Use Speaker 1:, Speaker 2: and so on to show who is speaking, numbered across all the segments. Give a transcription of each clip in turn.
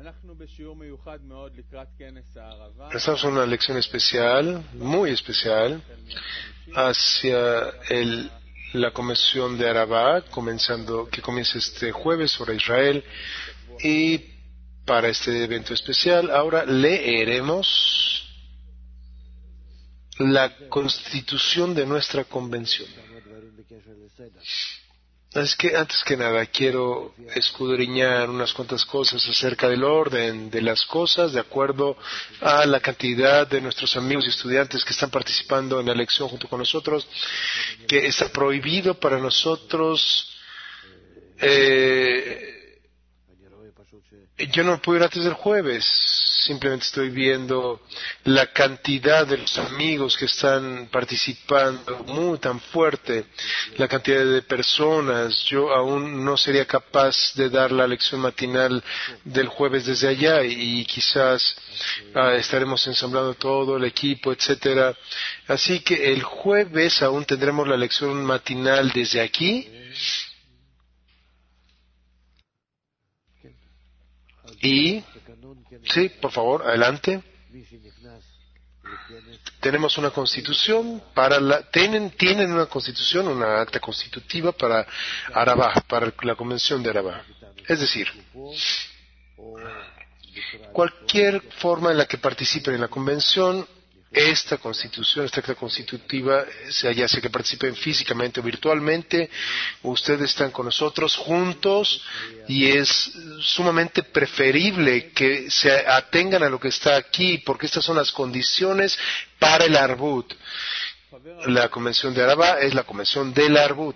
Speaker 1: Estamos en una lección especial, muy especial, hacia la convención de Arabá, que comienza este jueves sobre Israel. Y para este evento especial, ahora leeremos la constitución de nuestra convención. Así que antes que nada quiero escudriñar unas cuantas cosas acerca del orden de las cosas de acuerdo a la cantidad de nuestros amigos y estudiantes que están participando en la lección junto con nosotros, que está prohibido para nosotros. Yo no puedo ir antes del jueves, simplemente estoy viendo la cantidad de los amigos que están participando muy tan fuerte, la cantidad de personas. Yo aún no sería capaz de dar la lección matinal del jueves desde allá y quizás estaremos ensamblando todo el equipo, etcétera. Así que el jueves aún tendremos la lección matinal desde aquí. Y, sí, por favor, adelante. Tenemos una constitución tienen una constitución, una acta constitutiva para Arabá, para la convención de Arabá. Es decir, cualquier forma en la que participen en la convención, esta constitución, esta acta constitutiva, ya sea que participen físicamente o virtualmente, ustedes están con nosotros juntos y es sumamente preferible que se atengan a lo que está aquí, porque estas son las condiciones para el Arbut. La convención de Arabá es la convención del Arbut.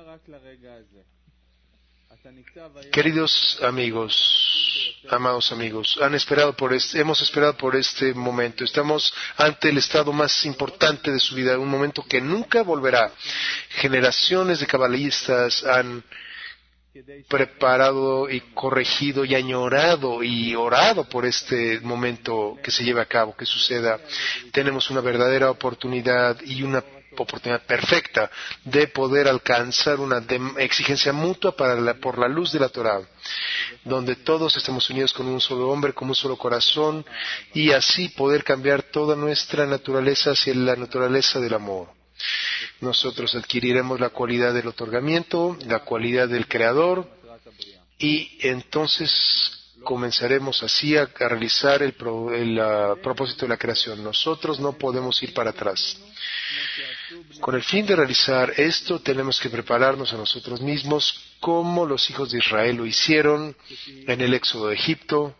Speaker 1: Queridos amigos, amados amigos, hemos esperado por este momento. Estamos ante el estado más importante de su vida, un momento que nunca volverá. Generaciones de cabalistas han preparado y corregido y añorado y orado por este momento que se lleve a cabo, que suceda. Tenemos una verdadera oportunidad y una oportunidad perfecta de poder alcanzar una exigencia mutua por la luz de la Torá, donde todos estamos unidos con un solo hombre, con un solo corazón, y así poder cambiar toda nuestra naturaleza hacia la naturaleza del amor. Nosotros adquiriremos la cualidad del otorgamiento, la cualidad del creador, y entonces comenzaremos así a realizar el propósito de la creación. Nosotros no podemos ir para atrás. Con el fin de realizar esto, tenemos que prepararnos a nosotros mismos como los hijos de Israel lo hicieron en el éxodo de Egipto.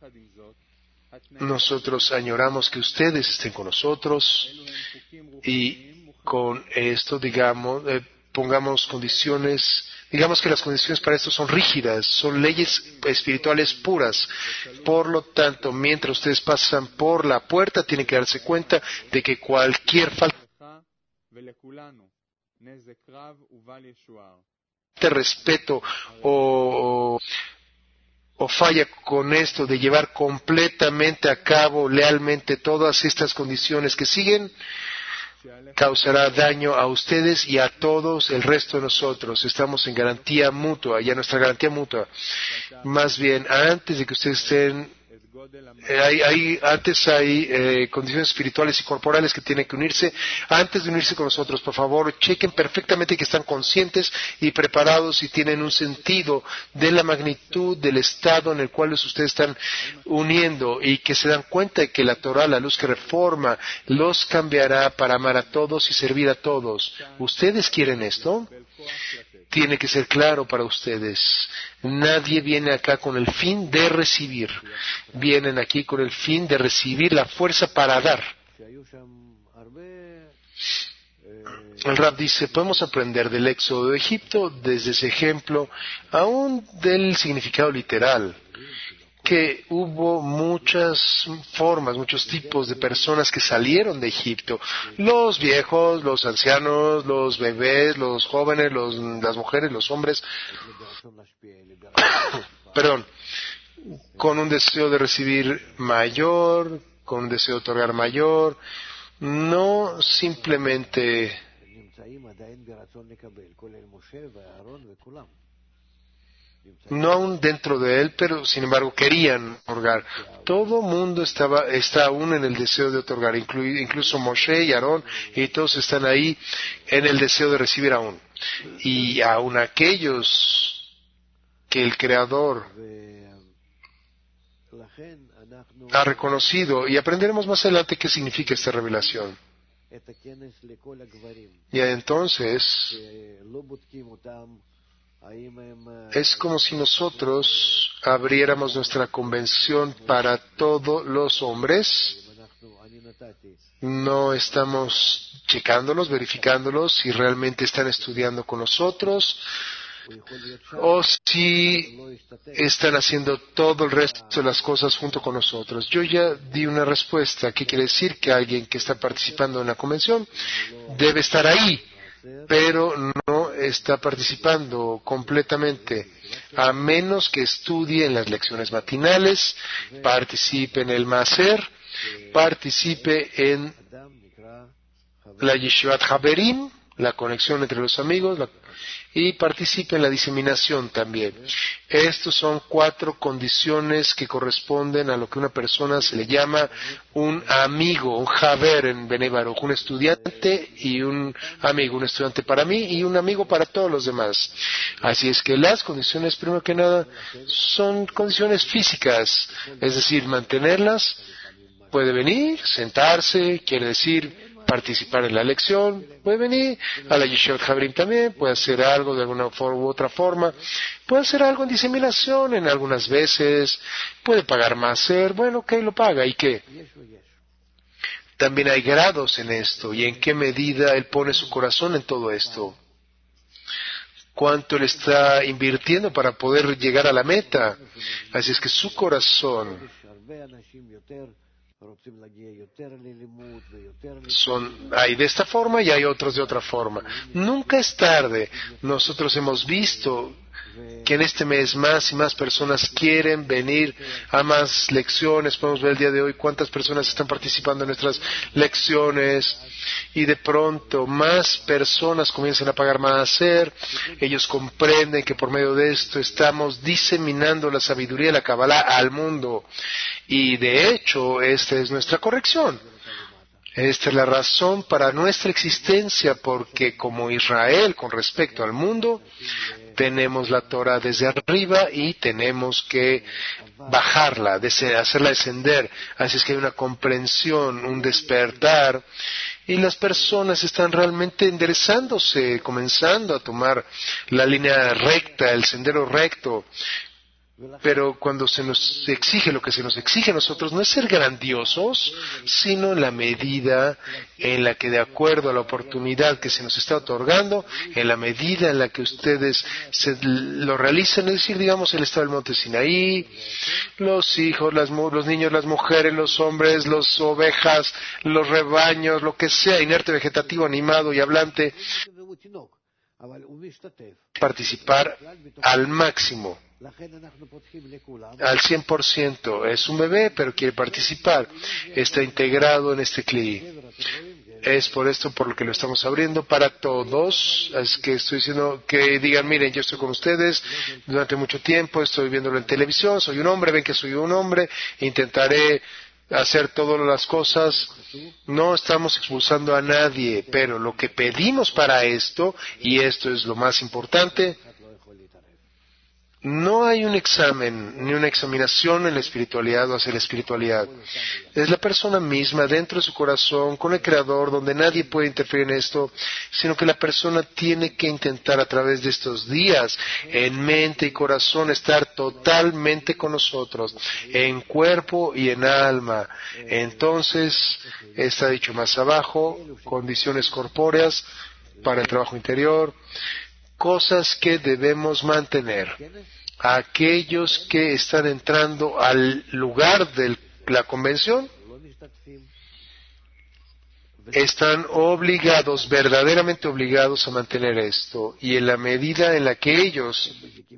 Speaker 1: Nosotros añoramos que ustedes estén con nosotros y con esto, pongamos condiciones. Digamos que las condiciones para esto son rígidas, son leyes espirituales puras. Por lo tanto, mientras ustedes pasan por la puerta, tienen que darse cuenta de que cualquier falta de respeto o falla con esto de llevar completamente a cabo lealmente todas estas condiciones que siguen, causará daño a ustedes y a todos el resto de nosotros. Estamos en garantía mutua, y a nuestra garantía mutua. Más bien, antes de que ustedes estén, hay condiciones espirituales y corporales que tienen que unirse. Antes de unirse con nosotros, por favor, chequen perfectamente que están conscientes y preparados y tienen un sentido de la magnitud del estado en el cual ustedes están uniendo, y que se dan cuenta de que la Torah, la luz que reforma, los cambiará para amar a todos y servir a todos. ¿Ustedes quieren esto? Tiene que ser claro para ustedes. Nadie viene acá con el fin de recibir. Vienen aquí con el fin de recibir la fuerza para dar. El Rab dice, podemos aprender del éxodo de Egipto, desde ese ejemplo, aún del significado literal, que hubo muchas formas, muchos tipos de personas que salieron de Egipto. Los viejos, los ancianos, los bebés, los jóvenes, las mujeres, los hombres. Perdón, con un deseo de recibir mayor, con un deseo de otorgar mayor, no simplemente no aún dentro de él, pero sin embargo querían otorgar. Todo mundo está aún en el deseo de otorgar, incluso Moshe y Aarón, y todos están ahí en el deseo de recibir aún. Y aún aquellos que el Creador ha reconocido, y aprenderemos más adelante qué significa esta revelación. Y entonces es como si nosotros abriéramos nuestra convención para todos los hombres. No estamos checándolos, verificándolos si realmente están estudiando con nosotros o si están haciendo todo el resto de las cosas junto con nosotros. Yo ya di una respuesta. ¿Qué quiere decir? Que alguien que está participando en la convención debe estar ahí, pero no está participando completamente, a menos que estudie en las lecciones matinales, participe en el Maser, participe en la Yeshivat Haberim, la conexión entre los amigos, y participe en la diseminación también. Estos son 4 condiciones que corresponden a lo que una persona se le llama un amigo, un Haber en Bnei Baruch, un estudiante y un amigo, un estudiante para mí y un amigo para todos los demás. Así es que las condiciones, primero que nada, son condiciones físicas, es decir, mantenerlas. Puede venir, sentarse, quiere decir participar en la lección, puede venir a la Yeshivat Haberim también, puede hacer algo de alguna forma u otra forma, puede hacer algo en diseminación en algunas veces, puede pagar más bueno, ok, lo paga, ¿y qué? También hay grados en esto, y en qué medida él pone su corazón en todo esto. Cuánto él está invirtiendo para poder llegar a la meta. Así es que su corazón hay de esta forma y hay otros de otra forma. Nunca es tarde. Nosotros hemos visto que en este mes más y más personas quieren venir a más lecciones. Podemos ver el día de hoy cuántas personas están participando en nuestras lecciones, y de pronto más personas comienzan a pagar más. Ellos comprenden que por medio de esto estamos diseminando la sabiduría de la Kabbalah al mundo, y de hecho esta es nuestra corrección. Esta es la razón para nuestra existencia, porque como Israel con respecto al mundo tenemos la Torah desde arriba y tenemos que bajarla, hacerla descender. Así es que hay una comprensión, un despertar, y las personas están realmente enderezándose, comenzando a tomar la línea recta, el sendero recto. Pero cuando se nos exige lo que se nos exige a nosotros, no es ser grandiosos, sino en la medida en la que, de acuerdo a la oportunidad que se nos está otorgando, en la medida en la que ustedes lo realizan, es decir, digamos, el estado del monte Sinaí, los hijos, los niños, las mujeres, los hombres, las ovejas, los rebaños, lo que sea, inerte, vegetativo, animado y hablante, participar al máximo, al 100%. Es un bebé, pero quiere participar. Está integrado en este CLI. Es por esto por lo que lo estamos abriendo para todos. Es que estoy diciendo que digan, miren, yo estoy con ustedes durante mucho tiempo, estoy viéndolo en televisión, soy un hombre, ven que soy un hombre, intentaré hacer todas las cosas. No estamos expulsando a nadie, pero lo que pedimos para esto, y esto es lo más importante, no hay un examen ni una examinación en la espiritualidad o hacia la espiritualidad. Es la persona misma dentro de su corazón con el Creador, donde nadie puede interferir en esto, sino que la persona tiene que intentar a través de estos días, en mente y corazón, estar totalmente con nosotros, en cuerpo y en alma. Entonces, está dicho más abajo, condiciones corpóreas para el trabajo interior, cosas que debemos mantener. Aquellos que están entrando al lugar de la convención están obligados, verdaderamente obligados a mantener esto, y en la medida en la que ellos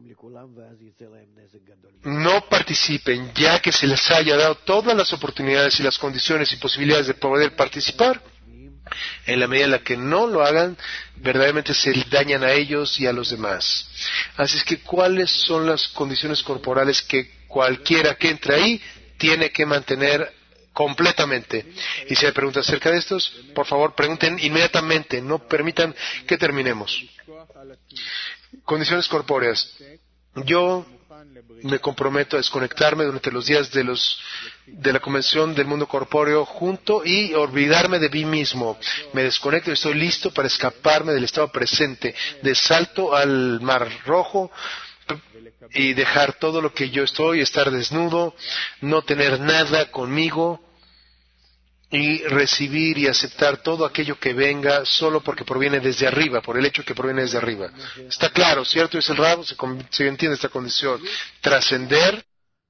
Speaker 1: no participen, ya que se les haya dado todas las oportunidades y las condiciones y posibilidades de poder participar, En la medida en la que no lo hagan, verdaderamente se dañan a ellos y a los demás. Así es que, ¿cuáles son las condiciones corporales que cualquiera que entre ahí tiene que mantener completamente? Y si hay preguntas acerca de estos, por favor, pregunten inmediatamente, no permitan que terminemos. Condiciones corpóreas. Yo me comprometo a desconectarme durante los días de la convención del mundo corpóreo junto y olvidarme de mí mismo. Me desconecto y estoy listo para escaparme del estado presente, de salto al mar rojo y dejar todo lo que yo estoy, estar desnudo, no tener nada conmigo y recibir y aceptar todo aquello que venga solo porque proviene desde arriba, por el hecho que proviene desde arriba. Está claro, ¿cierto? Es el rabo, se entiende esta condición. Trascender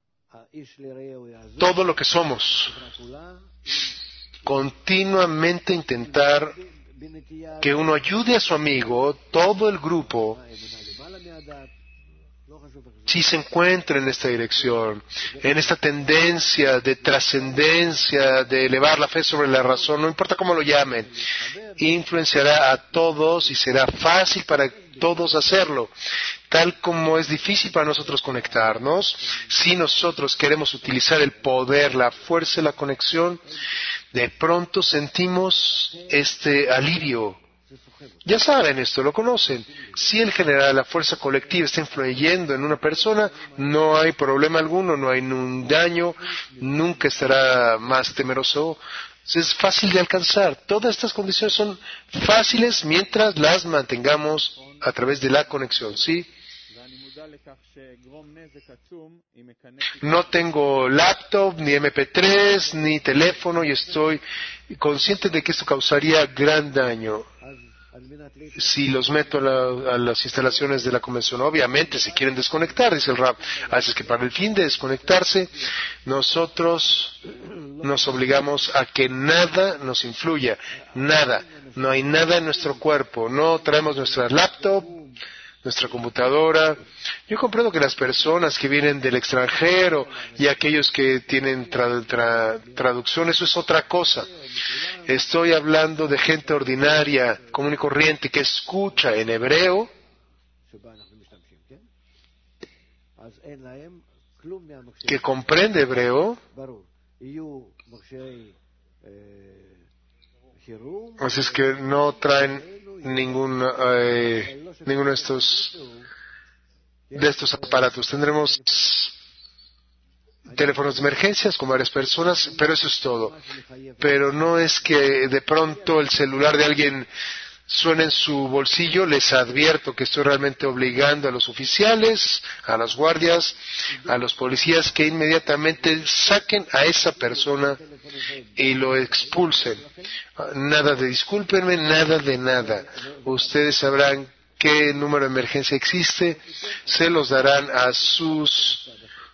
Speaker 1: todo lo que somos. Continuamente intentar que uno ayude a su amigo, todo el grupo, si se encuentra en esta dirección, en esta tendencia de trascendencia, de elevar la fe sobre la razón, no importa cómo lo llamen, influenciará a todos y será fácil para todos hacerlo, tal como es difícil para nosotros conectarnos. Si nosotros queremos utilizar el poder, la fuerza y la conexión, de pronto sentimos este alivio. Ya saben esto, lo conocen. Si el general, la fuerza colectiva está influyendo en una persona, no hay problema alguno, no hay un daño, nunca estará más temeroso. Es fácil de alcanzar. Todas estas condiciones son fáciles mientras las mantengamos a través de la conexión, ¿sí? No tengo laptop, ni MP3, ni teléfono y estoy consciente de que esto causaría gran daño si los meto a las instalaciones de la convención. Obviamente se quieren desconectar, dice el Rab. Así es que para el fin de desconectarse, nosotros nos obligamos a que nada nos influya, nada. No hay nada en nuestro cuerpo, no traemos nuestra laptop, nuestra computadora. Yo comprendo que las personas que vienen del extranjero y aquellos que tienen traducción, eso es otra cosa. Estoy hablando de gente ordinaria, común y corriente, que escucha en hebreo, que comprende hebreo. Así es que no traen ninguno de estos aparatos. Tendremos teléfonos de emergencias con varias personas, pero eso es todo. Pero no es que de pronto el celular de alguien suene en su bolsillo. Les advierto que estoy realmente obligando a los oficiales, a las guardias, a los policías que inmediatamente saquen a esa persona y lo expulsen. Nada de discúlpenme, nada de nada. Ustedes sabrán qué número de emergencia existe, se los darán a sus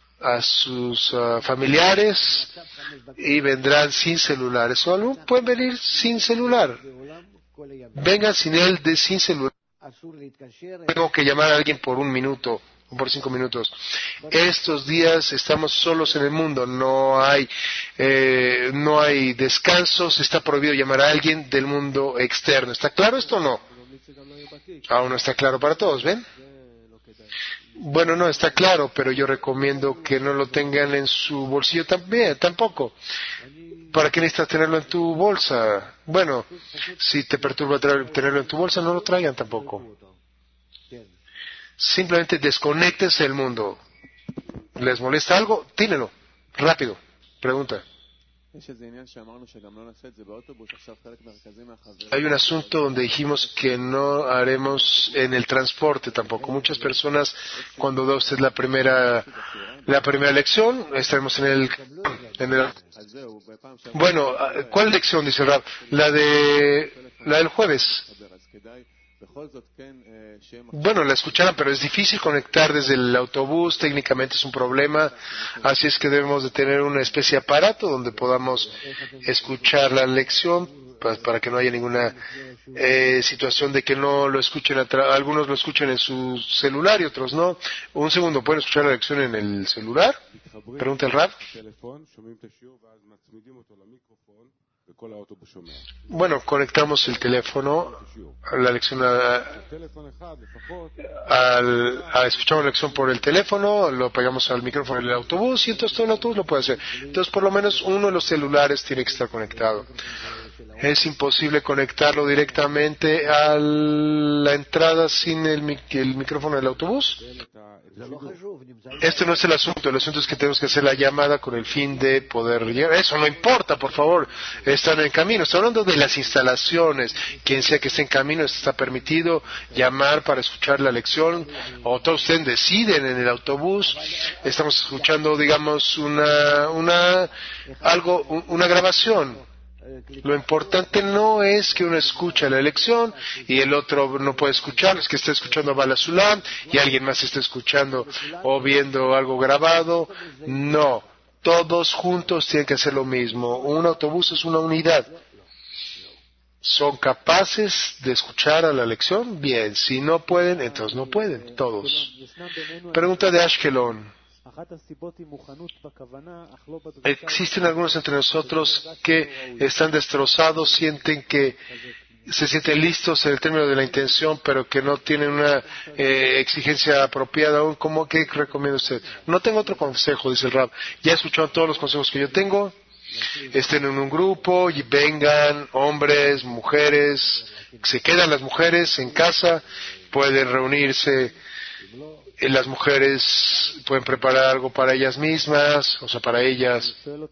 Speaker 1: familiares y vendrán sin celulares. O algo pueden venir sin celular. Vengan sin celular. Tengo que llamar a alguien por 1 minuto o por 5 minutos. Estos días estamos solos en el mundo. No hay descansos. Está prohibido llamar a alguien del mundo externo. ¿Está claro esto o no? Aún no está claro para todos, ¿ven? Bueno, no, está claro, pero yo recomiendo que no lo tengan en su bolsillo tampoco. ¿Para qué necesitas tenerlo en tu bolsa? Bueno, si te perturba tenerlo en tu bolsa, no lo traigan tampoco. Simplemente desconéctense del mundo. ¿Les molesta algo? Tírenlo. Rápido. Pregunta. Hay un asunto donde dijimos que no haremos en el transporte tampoco. Muchas personas, cuando da usted la primera lección, estaremos en el. Bueno, ¿cuál lección dice el Rab? La del jueves. Bueno, la escucharon, pero es difícil conectar desde el autobús, técnicamente es un problema, así es que debemos de tener una especie de aparato donde podamos escuchar la lección para que no haya ninguna situación de que no lo escuchen, algunos lo escuchen en su celular y otros no. Un segundo, ¿pueden escuchar la lección en el celular? Pregunta el Rab. Bueno, conectamos el teléfono a la lección, escuchamos la lección por el teléfono, lo pegamos al micrófono del autobús y entonces todo el autobús lo puede hacer. Entonces por lo menos uno de los celulares tiene que estar conectado. Es imposible conectarlo directamente a la entrada sin el micrófono del autobús. Este no es el asunto es que tenemos que hacer la llamada con el fin de poder llegar. Eso no importa, por favor, están en camino. Está hablando de las instalaciones. Quien sea que esté en camino, está permitido llamar para escuchar la lección, o todos ustedes deciden en el autobús. Estamos escuchando, digamos, una grabación. Lo importante no es que uno escuche la lección y el otro no puede escuchar, es que está escuchando a Bala Sulam y alguien más está escuchando o viendo algo grabado. No, todos juntos tienen que hacer lo mismo. Un autobús es una unidad. ¿Son capaces de escuchar a la lección? Bien, si no pueden, entonces no pueden, todos. Pregunta de Ashkelon. Existen algunos entre nosotros que están destrozados, se sienten listos en el término de la intención, pero que no tienen una exigencia apropiada aún. ¿Cómo que recomienda usted? No tengo otro consejo, dice el Rab. Ya he escuchado todos los consejos que yo tengo. Estén en un grupo y vengan hombres, mujeres, se quedan las mujeres en casa, pueden reunirse. Las mujeres pueden preparar algo para ellas mismas, o sea, para ellas.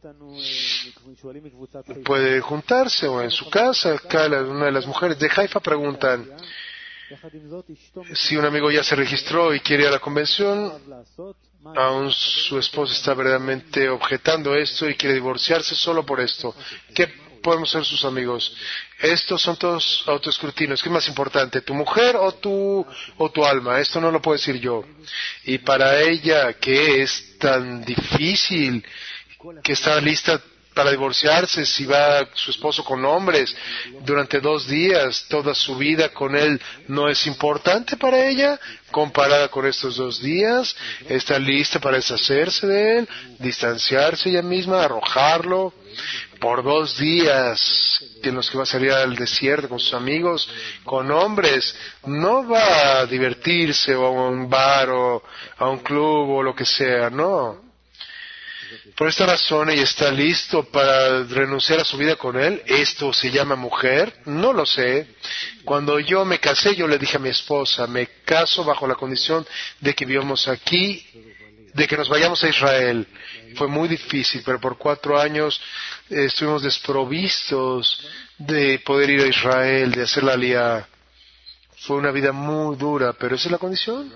Speaker 1: Puede juntarse o en su casa. Una de las mujeres de Haifa preguntan si un amigo ya se registró y quiere ir a la convención, aún su esposa está verdaderamente objetando esto y quiere divorciarse solo por esto. ¿Qué podemos ser sus amigos? Estos son todos autoescrutinios. ¿Qué es más importante, tu mujer o tu alma? Esto no lo puedo decir yo. Y para ella, que es tan difícil, que está lista para divorciarse, si va su esposo con hombres durante 2 días, toda su vida con él no es importante para ella, comparada con estos 2 días, está lista para deshacerse de él, distanciarse ella misma, arrojarlo. Por 2 días en los que va a salir al desierto con sus amigos, con hombres, no va a divertirse o a un bar o a un club o lo que sea, no. Por esta razón ella está listo para renunciar a su vida con él. ¿Esto se llama mujer? No lo sé. Cuando yo me casé, yo le dije a mi esposa, me caso bajo la condición de que vivamos aquí, de que nos vayamos a Israel. Fue muy difícil, pero por 4 años estuvimos desprovistos de poder ir a Israel, de hacer la aliyá. Fue una vida muy dura, pero esa es la condición.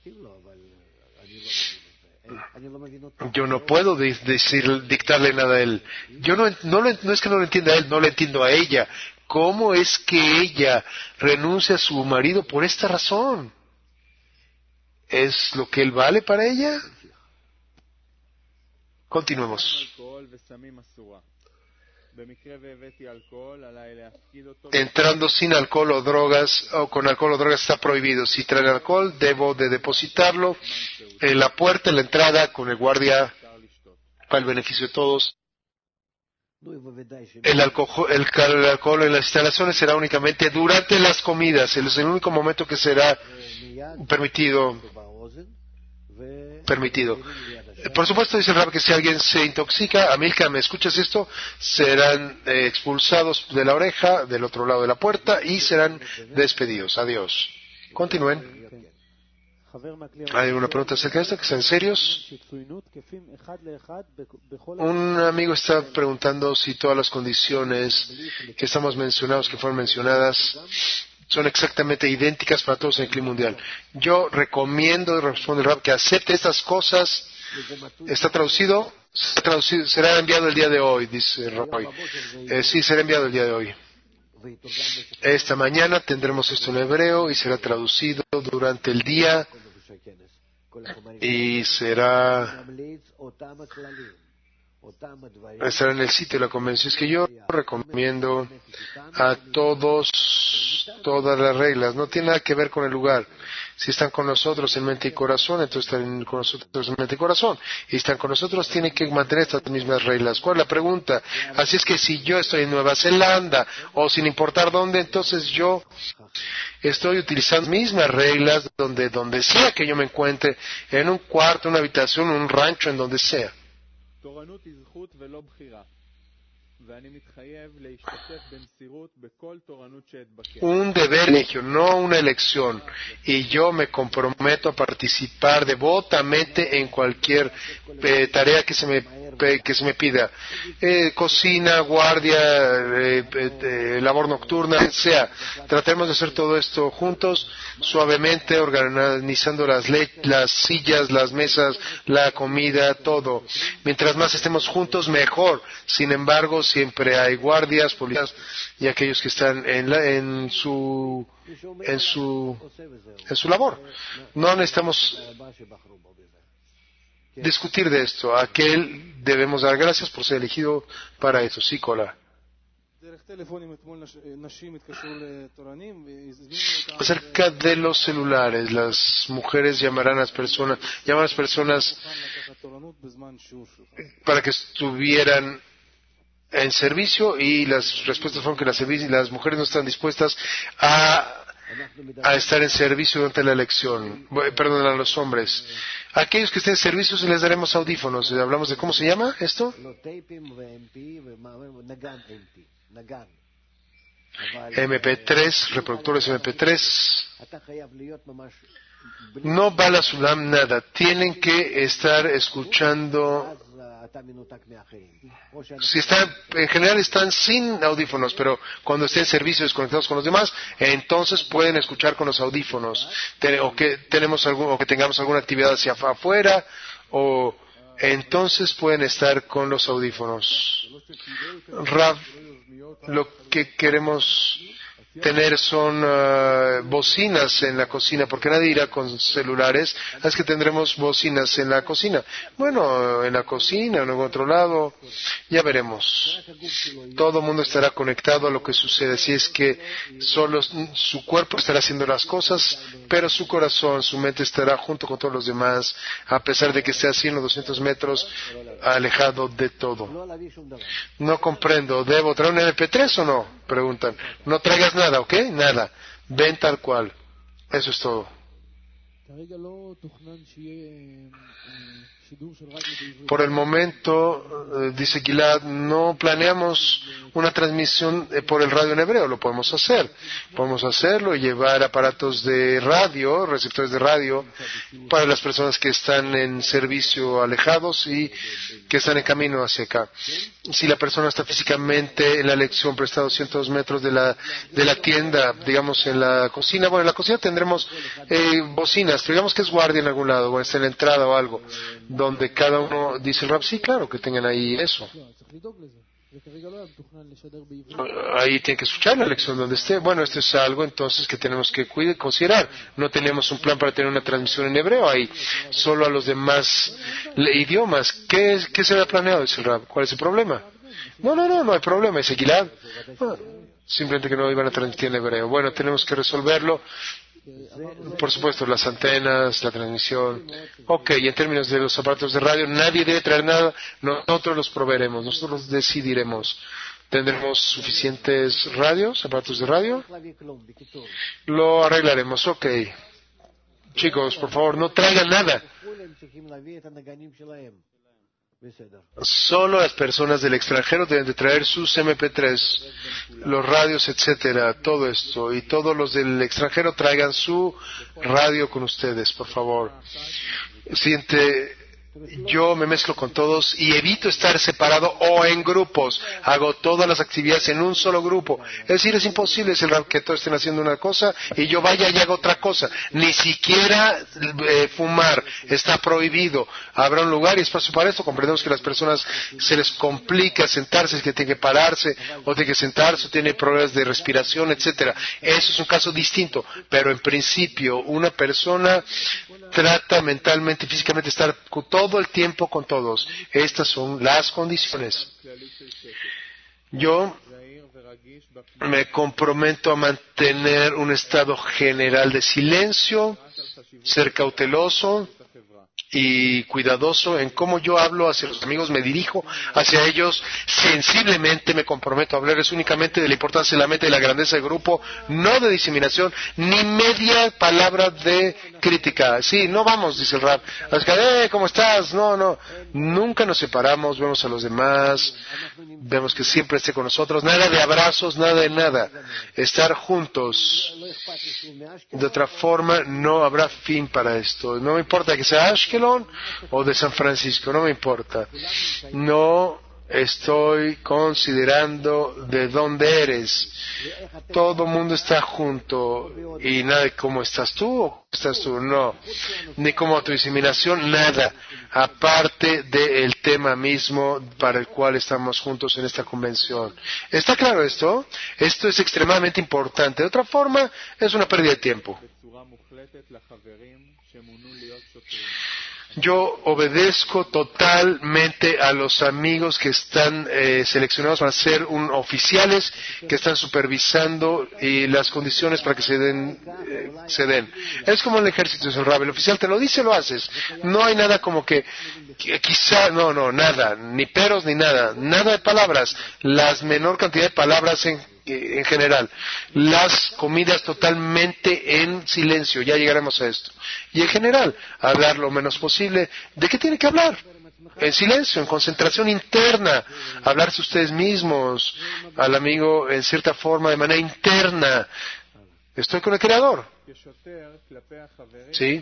Speaker 1: Yo no puedo dictarle nada a él. Yo no es que no lo entienda a él, no lo entiendo a ella. ¿Cómo es que ella renuncia a su marido por esta razón? ¿Es lo que él vale para ella? Continuemos. Entrando sin alcohol o drogas, o con alcohol o drogas está prohibido. Si traen alcohol, debo de depositarlo en la puerta, en la entrada, con el guardia, para el beneficio de todos. El alcohol en las instalaciones será únicamente durante las comidas. Es el único momento que será permitido. Por supuesto, dice el Rab, que si alguien se intoxica, Amilcar, ¿me escuchas esto? Serán expulsados de la oreja, del otro lado de la puerta, y serán despedidos. Adiós. Continúen. ¿Hay alguna pregunta acerca de esto? ¿Que sean serios? Un amigo está preguntando si todas las condiciones que estamos mencionados, que fueron mencionadas, son exactamente idénticas para todos en el clima mundial. Yo recomiendo, responde el Rab, que acepte estas cosas. ¿Está traducido? Será enviado el día de hoy, dice Roy. Sí, será enviado el día de hoy. Esta mañana tendremos esto en hebreo y será traducido durante el día y será estar en el sitio de la convención. Es que yo recomiendo a todos todas las reglas, no tiene nada que ver con el lugar. Si están con nosotros en mente y corazón, entonces están con nosotros en mente y corazón. Y están con nosotros, tienen que mantener estas mismas reglas. ¿Cuál es la pregunta? Así es que si yo estoy en Nueva Zelanda, o sin importar dónde, entonces yo estoy utilizando las mismas reglas donde sea que yo me encuentre, en un cuarto, una habitación, un rancho, en donde sea. Un deber, no una elección, y yo me comprometo a participar devotamente en cualquier tarea que se me pida, cocina, guardia, labor nocturna, sea. Tratemos de hacer todo esto juntos, suavemente, organizando las sillas, las mesas, la comida, todo. Mientras más estemos juntos, mejor. Sin embargo, siempre hay guardias, policías y aquellos que están en su labor. No necesitamos discutir de esto. A aquel debemos dar gracias por ser elegido para eso. Sí, Cola. Acerca de los celulares, las mujeres llamarán a las personas para que estuvieran en servicio, y las respuestas fueron que las mujeres no están dispuestas a estar en servicio durante la elección. Perdón, a los hombres. A aquellos que estén en servicio les daremos audífonos. Hablamos de cómo se llama esto. MP3, reproductores MP3. No Bala Sulam nada. Tienen que estar escuchando. Si están, en general están sin audífonos, pero cuando estén en servicio desconectados con los demás, entonces pueden escuchar con los audífonos. O que tengamos alguna actividad hacia afuera, o entonces pueden estar con los audífonos. Rav, lo que queremos tener son bocinas en la cocina, porque nadie irá con celulares, es que tendremos bocinas en la cocina. Bueno, en la cocina, en otro lado, ya veremos. Todo el mundo estará conectado a lo que sucede, así es que solo su cuerpo estará haciendo las cosas, pero su corazón, su mente estará junto con todos los demás, a pesar de que esté a 100 o 200 metros alejado de todo. No comprendo, ¿debo traer un MP3 o no? Preguntan. No traigas nada, ¿ok? Nada. Ven tal cual. Eso es todo. Por el momento, dice Gilad, no planeamos una transmisión por el radio en hebreo. Lo podemos hacer. Podemos hacerlo y llevar aparatos de radio, receptores de radio, para las personas que están en servicio alejados y que están en camino hacia acá. Si la persona está físicamente en la lección, pero está a 200 metros de la tienda, digamos en la cocina, bueno, en la cocina tendremos bocinas, digamos que es guardia en algún lado, o está en la entrada o algo, donde cada uno dice el rap, sí, claro, que tengan ahí eso. Ahí tiene que escuchar la lección donde esté. Bueno, esto es algo entonces que tenemos que considerar. No tenemos un plan para tener una transmisión en hebreo ahí, solo a los demás idiomas. ¿Qué se había planeado? Dice el Rab. ¿Cuál es el problema? No hay problema. Dice Gilad. Simplemente que no iban a transmitir en hebreo. Bueno, tenemos que resolverlo. Por supuesto, las antenas, la transmisión. Ok, y en términos de los aparatos de radio, nadie debe traer nada, nosotros los proveeremos, nosotros los decidiremos. ¿Tendremos suficientes radios, aparatos de radio? Lo arreglaremos, ok. Chicos, por favor, no traigan nada. Solo las personas del extranjero deben de traer sus MP3, los radios, etcétera, todo esto. Y todos los del extranjero traigan su radio con ustedes, por favor. Yo me mezclo con todos y evito estar separado o en grupos. Hago todas las actividades en un solo grupo. Es decir, es imposible que todos estén haciendo una cosa y yo vaya y haga otra cosa. Ni siquiera fumar está prohibido. Habrá un lugar y espacio para esto. Comprendemos que a las personas se les complica sentarse, es que tiene que pararse o tiene que sentarse, o tiene problemas de respiración, etcétera. Eso es un caso distinto. Pero en principio, una persona trata mentalmente y físicamente estar con todo todo el tiempo con todos. Estas son las condiciones. Yo me comprometo a mantener un estado general de silencio, ser cauteloso y cuidadoso en cómo yo hablo hacia los amigos, me dirijo hacia ellos, sensiblemente me comprometo a hablarles únicamente de la importancia de la meta y la grandeza del grupo, no de diseminación, ni media palabra de crítica. Sí, no vamos, dice el Rab, ¿cómo estás? No, nunca nos separamos, vemos a los demás, vemos que siempre esté con nosotros, nada de abrazos, nada de nada, estar juntos. De otra forma, no habrá fin para esto. No me importa que sea Ashkelon o de San Francisco, no me importa. No estoy considerando de dónde eres. Todo el mundo está junto y nada de cómo estás tú o cómo estás tú, no. Ni como tu diseminación, nada. Aparte del tema mismo para el cual estamos juntos en esta convención. ¿Está claro esto? Esto es extremadamente importante. De otra forma, es una pérdida de tiempo. Yo obedezco totalmente a los amigos que están seleccionados para ser oficiales, que están supervisando y las condiciones para que se den. Es como el ejército, es el Rab. El oficial te lo dice, lo haces. No hay nada como que quizá, no, nada, ni peros ni nada, nada de palabras, la menor cantidad de palabras en general, las comidas totalmente en silencio, ya llegaremos a esto, y en general, hablar lo menos posible. ¿De qué tiene que hablar? En silencio, en concentración interna, hablarse ustedes mismos, al amigo en cierta forma, de manera interna. Estoy con el Creador. ¿Sí?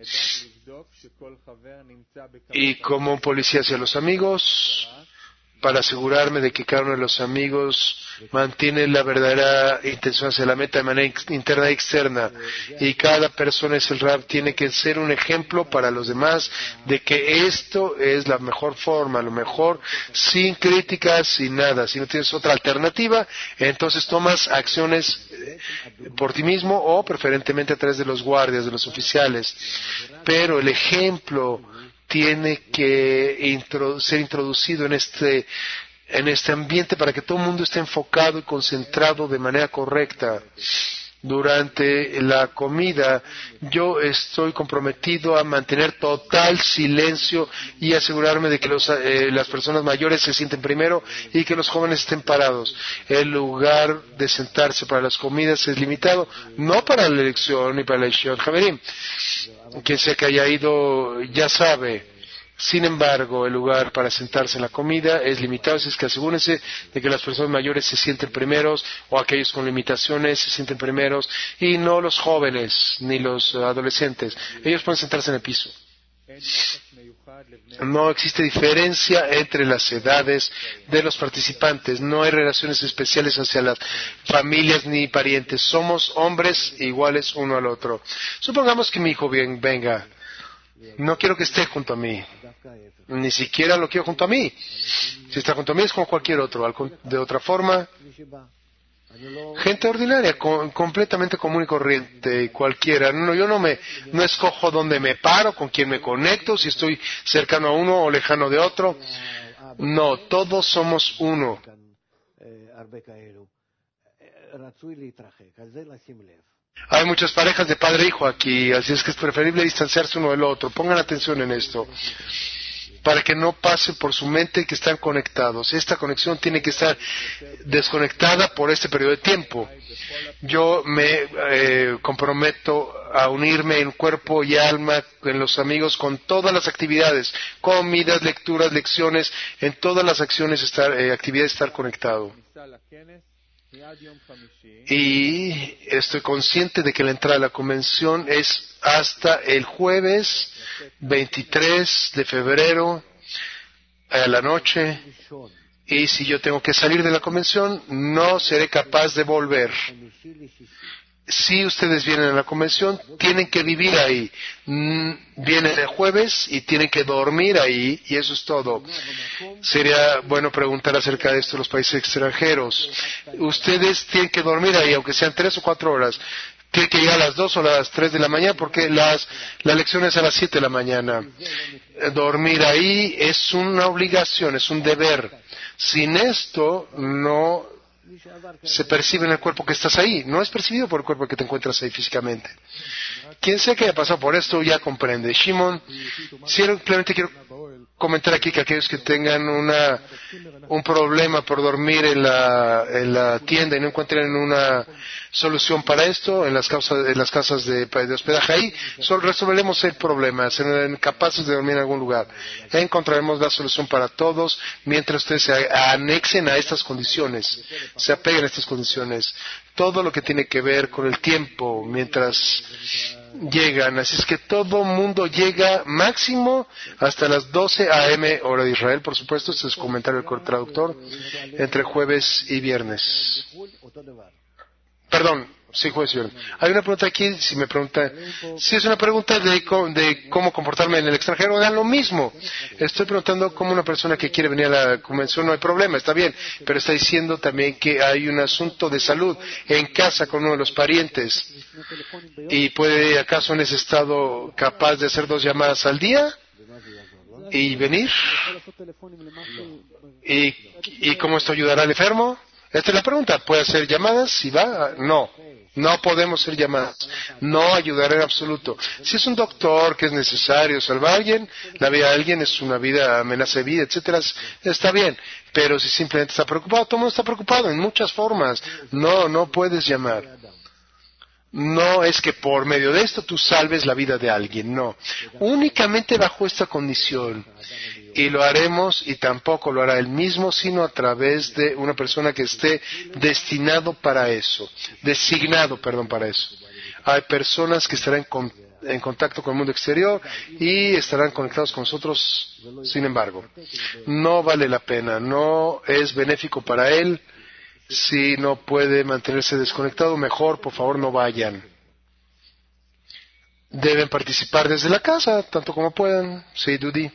Speaker 1: Y como un policía hacia los amigos, para asegurarme de que cada uno de los amigos mantiene la verdadera intención hacia la meta de manera interna y externa. Y cada persona es el Rab, tiene que ser un ejemplo para los demás de que esto es la mejor forma, lo mejor, sin críticas, sin nada. Si no tienes otra alternativa, entonces tomas acciones por ti mismo o preferentemente a través de los guardias, de los oficiales. Pero el ejemplo tiene que ser introducido en este ambiente para que todo el mundo esté enfocado y concentrado de manera correcta. Durante la comida, yo estoy comprometido a mantener total silencio y asegurarme de que las personas mayores se sienten primero y que los jóvenes estén parados. El lugar de sentarse para las comidas es limitado, no para la elección ni para la elección Javerim. Quien sea que haya ido ya sabe. Sin embargo, el lugar para sentarse en la comida es limitado, así es que asegúrense de que las personas mayores se sienten primeros o aquellos con limitaciones se sienten primeros y no los jóvenes ni los adolescentes. Ellos pueden sentarse en el piso. No existe diferencia entre las edades de los participantes. No hay relaciones especiales hacia las familias ni parientes. Somos hombres iguales uno al otro. Supongamos que mi hijo venga. No quiero que esté junto a mí. Ni siquiera lo quiero junto a mí. Si está junto a mí es como cualquier otro. De otra forma, gente ordinaria, completamente común y corriente, cualquiera. Yo no escojo dónde me paro, con quién me conecto, si estoy cercano a uno o lejano de otro. No, todos somos uno. Hay muchas parejas de padre e hijo aquí, así es que es preferible distanciarse uno del otro. Pongan atención en esto, para que no pase por su mente que están conectados. Esta conexión tiene que estar desconectada por este periodo de tiempo. Yo me comprometo a unirme en cuerpo y alma en los amigos con todas las actividades, comidas, lecturas, lecciones, en todas las acciones, actividades estar conectado. Y estoy consciente de que la entrada a la convención es hasta el jueves 23 de febrero a la noche, y si yo tengo que salir de la convención no seré capaz de volver. Si ustedes vienen a la convención, tienen que vivir ahí. Vienen el jueves y tienen que dormir ahí, y eso es todo. Sería bueno preguntar acerca de esto a los países extranjeros. Ustedes tienen que dormir ahí, aunque sean 3 o 4 horas. tiene que llegar a las 2 o las 3 de la mañana porque la lección es a las 7 de la mañana. Dormir ahí es una obligación, es un deber. Sin esto no se percibe en el cuerpo que estás ahí, no es percibido por el cuerpo que te encuentras ahí físicamente. Quien sea que haya pasado por esto ya comprende. Shimon, simplemente quiero comentar aquí que aquellos que tengan un problema por dormir en la tienda y no encuentren una solución para esto en las casas de hospedaje ahí, solo resolveremos el problema, serán capaces de dormir en algún lugar. Encontraremos la solución para todos mientras ustedes se anexen a estas condiciones, se apeguen a estas condiciones. Todo lo que tiene que ver con el tiempo mientras llegan, así es que todo mundo llega máximo hasta las 12 a.m. hora de Israel, por supuesto, este es el comentario del traductor, entre jueves y viernes. Perdón, sí, jueves y viernes. Hay una pregunta aquí, si me pregunta, si es una pregunta de cómo comportarme en el extranjero, da lo mismo. Estoy preguntando cómo una persona que quiere venir a la convención, no hay problema, está bien, pero está diciendo también que hay un asunto de salud en casa con uno de los parientes. ¿Y puede acaso en ese estado capaz de hacer 2 llamadas al día y venir? ¿Y cómo esto ayudará al enfermo? Esta es la pregunta. ¿Puede hacer llamadas si va? No. No podemos hacer llamadas. No ayudará en absoluto. Si es un doctor que es necesario salvar a alguien, la vida de alguien es una vida, amenaza de vida, etcétera, está bien. Pero si simplemente está preocupado, todo el mundo está preocupado en muchas formas. No puedes llamar. No es que por medio de esto tú salves la vida de alguien, no. Únicamente bajo esta condición. Y lo haremos, y tampoco lo hará él mismo, sino a través de una persona que esté designado para eso. Hay personas que estarán en contacto con el mundo exterior y estarán conectados con nosotros, sin embargo. No vale la pena, no es benéfico para él. Si no puede mantenerse desconectado, mejor, por favor, no vayan. Deben participar desde la casa, tanto como puedan. Sí, Dudi.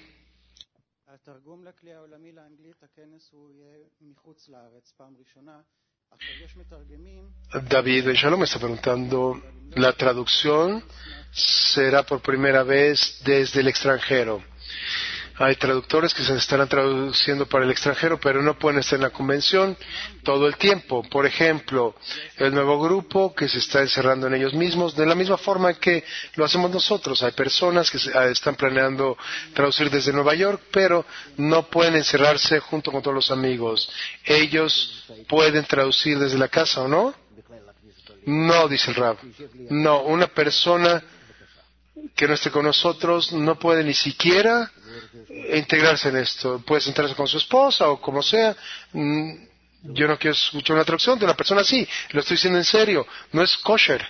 Speaker 1: David Ben Shalom está preguntando, ¿la traducción será por primera vez desde el extranjero? Hay traductores que se estarán traduciendo para el extranjero, pero no pueden estar en la convención todo el tiempo. Por ejemplo, el nuevo grupo que se está encerrando en ellos mismos, de la misma forma que lo hacemos nosotros. Hay personas que están planeando traducir desde Nueva York, pero no pueden encerrarse junto con todos los amigos. ¿Ellos pueden traducir desde la casa o no? No, dice el Rab. No, una persona que no esté con nosotros no puede ni siquiera integrarse en esto. Puede sentarse con su esposa o como sea. Yo no quiero escuchar una traducción de una persona así. Lo estoy diciendo en serio. No es kosher.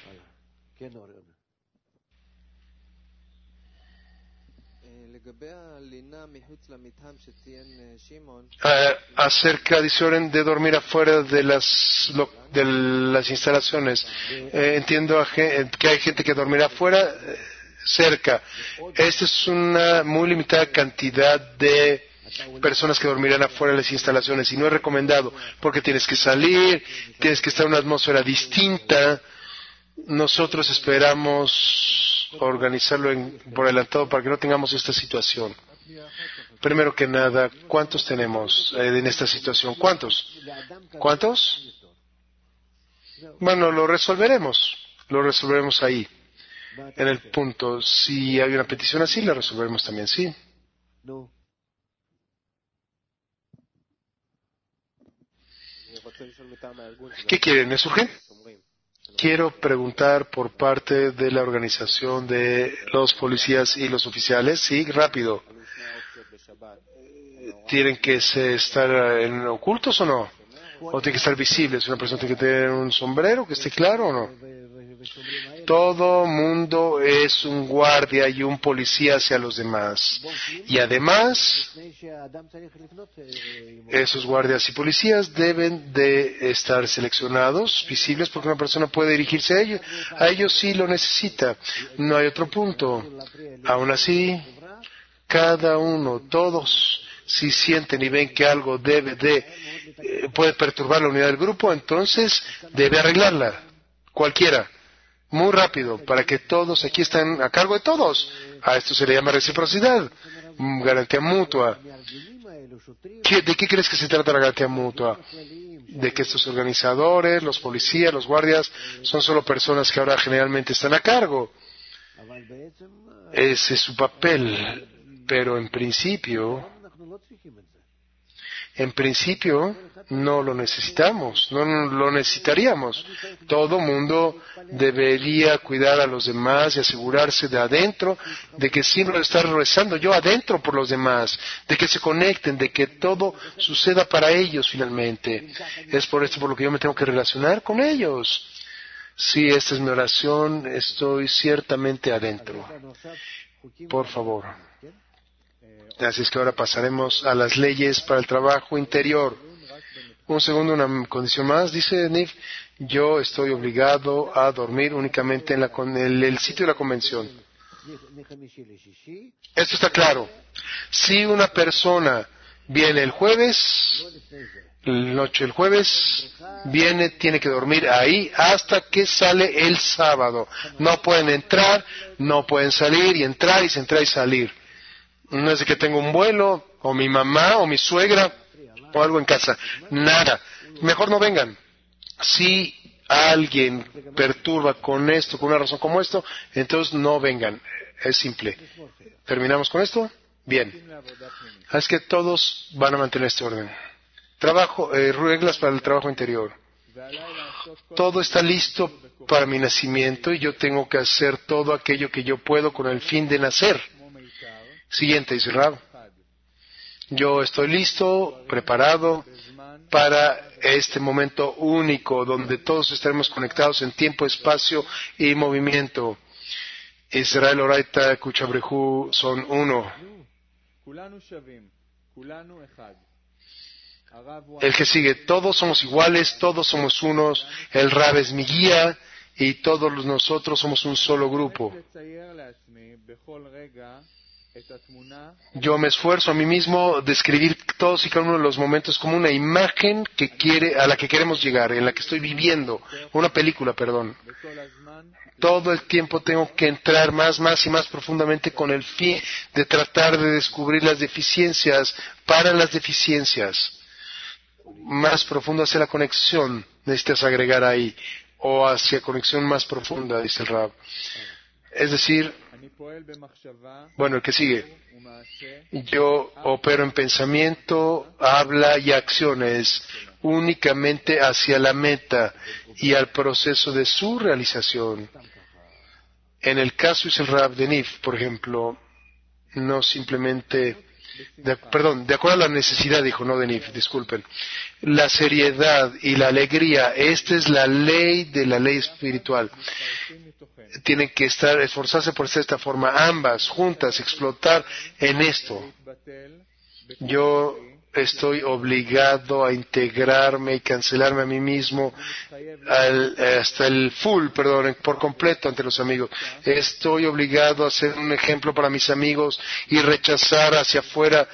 Speaker 1: Acerca, dice Oren, de dormir afuera de las instalaciones. Entiendo que hay gente que dormirá afuera, cerca. Esta es una muy limitada cantidad de personas que dormirán afuera de las instalaciones y no es recomendado porque tienes que salir, tienes que estar en una atmósfera distinta. Nosotros esperamos organizarlo por adelantado para que no tengamos esta situación. Primero que nada, ¿cuántos tenemos en esta situación? ¿Cuántos? Bueno, lo resolveremos ahí. En el punto, si hay una petición así, la resolveremos también, sí. ¿Qué quieren? ¿Es urgente? Quiero preguntar por parte de la organización de los policías y los oficiales. Sí, rápido. ¿Tienen que estar ocultos o no? ¿O tienen que estar visibles? ¿Una persona tiene que tener un sombrero que esté claro o no? Todo mundo es un guardia y un policía hacia los demás. Y además, esos guardias y policías deben de estar seleccionados, visibles, porque una persona puede dirigirse a ellos. A ellos sí lo necesita. No hay otro punto. Aún así, cada uno, todos, si sienten y ven que algo puede perturbar la unidad del grupo, entonces debe arreglarla. Cualquiera. muy rápido, para que todos aquí estén a cargo de todos. A esto se le llama reciprocidad, garantía mutua. ¿De qué crees que se trata la garantía mutua? De que estos organizadores, los policías, los guardias, son solo personas que ahora generalmente están a cargo. Ese es su papel, pero en principio no lo necesitamos, no lo necesitaríamos. Todo mundo debería cuidar a los demás y asegurarse de adentro, de que siempre estar rezando yo adentro por los demás, de que se conecten, de que todo suceda para ellos finalmente. Es por esto por lo que yo me tengo que relacionar con ellos. Sí, esta es mi oración, estoy ciertamente adentro. Por favor. Así es que ahora pasaremos a las leyes para el trabajo interior. Un segundo, una condición más. Dice Nif, yo estoy obligado a dormir únicamente en el sitio de la convención. Esto está claro. Si una persona viene el jueves, noche del jueves, tiene que dormir ahí hasta que sale el sábado. No pueden entrar, no pueden salir y entrar y salir. No es de que tengo un vuelo, o mi mamá, o mi suegra, o algo en casa. Nada. Mejor no vengan. Si alguien perturba con esto, con una razón como esto, entonces no vengan. Es simple. ¿Terminamos con esto? Bien. Es que todos van a mantener este orden. Reglas para el trabajo interior. Todo está listo para mi nacimiento y yo tengo que hacer todo aquello que yo puedo con el fin de nacer. Siguiente, dice Rab. Yo estoy listo, preparado para este momento único donde todos estaremos conectados en tiempo, espacio y movimiento. Israel, Oraita, Kuchabrejú son uno. El que sigue, todos somos iguales, todos somos unos, el Rab es mi guía y todos nosotros somos un solo grupo. Yo me esfuerzo a mí mismo de describir todos y cada uno de los momentos como una imagen a la que queremos llegar, en la que estoy viviendo, una película, perdón. Todo el tiempo tengo que entrar más y más profundamente con el fin de tratar de descubrir las deficiencias para las deficiencias. Más profundo hacia la conexión, necesitas agregar ahí, o hacia conexión más profunda, dice el Rab. Es decir, bueno, el que sigue. Yo opero en pensamiento, habla y acciones únicamente hacia la meta y al proceso de su realización. En el caso, dice el Rab de Nif, por ejemplo, no simplemente... de acuerdo a la necesidad, dijo, no de Nif, disculpen. La seriedad y la alegría, esta es la ley de la ley espiritual. Tienen que esforzarse por ser de esta forma, ambas, juntas, explotar en esto. Yo estoy obligado a integrarme y cancelarme a mí mismo hasta el por completo ante los amigos. Estoy obligado a ser un ejemplo para mis amigos y rechazar hacia afuera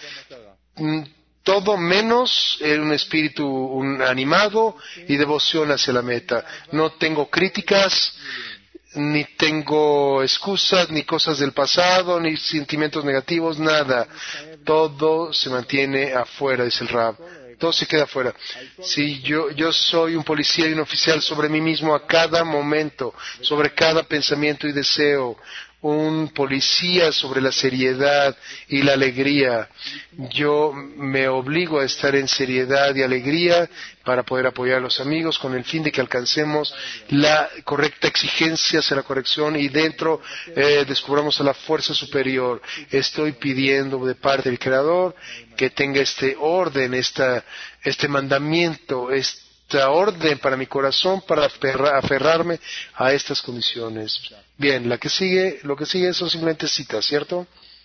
Speaker 1: todo menos un espíritu animado y devoción hacia la meta. No tengo críticas, ni tengo excusas, ni cosas del pasado, ni sentimientos negativos, nada. Todo se mantiene afuera, dice el Rab. Todo se queda afuera. Si yo soy un policía y un oficial sobre mí mismo a cada momento, sobre cada pensamiento y deseo, un policía sobre la seriedad y la alegría. Yo me obligo a estar en seriedad y alegría para poder apoyar a los amigos con el fin de que alcancemos la correcta exigencia hacia la corrección y dentro descubramos a la fuerza superior. Estoy pidiendo de parte del Creador que tenga este orden, este mandamiento, esta orden para mi corazón para aferrarme a estas condiciones. Bien, lo que sigue son simplemente citas, ¿cierto?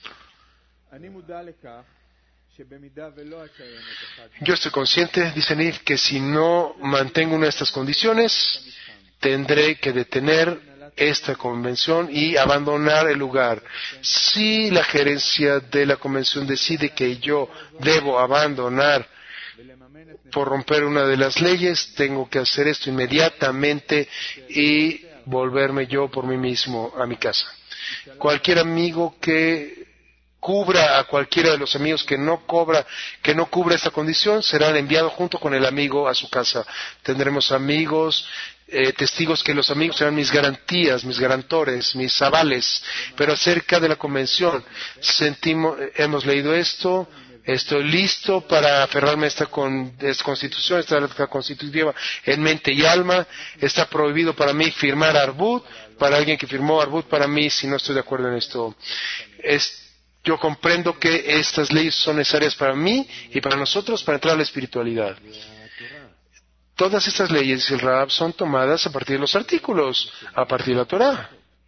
Speaker 1: Yo estoy consciente, dice Nif, que si no mantengo una de estas condiciones, tendré que detener esta convención y abandonar el lugar. Si la gerencia de la convención decide que yo debo abandonar por romper una de las leyes, tengo que hacer esto inmediatamente y volverme yo por mí mismo a mi casa. Cualquier amigo que cubra a cualquiera de los amigos que no cubra esta condición, serán enviados junto con el amigo a su casa. Tendremos amigos, testigos, que los amigos serán mis garantías, mis garantores, mis avales. Pero acerca de la convención, hemos leído esto, estoy listo para aferrarme a esta constitución, esta constitutiva en mente y alma. Está prohibido para mí firmar arbut, para alguien que firmó arbut para mí, si no estoy de acuerdo en esto. Yo comprendo que estas leyes son necesarias para mí y para nosotros para entrar a la espiritualidad. Todas estas leyes, dice el Rab, son tomadas a partir de los artículos, a partir de la Torah.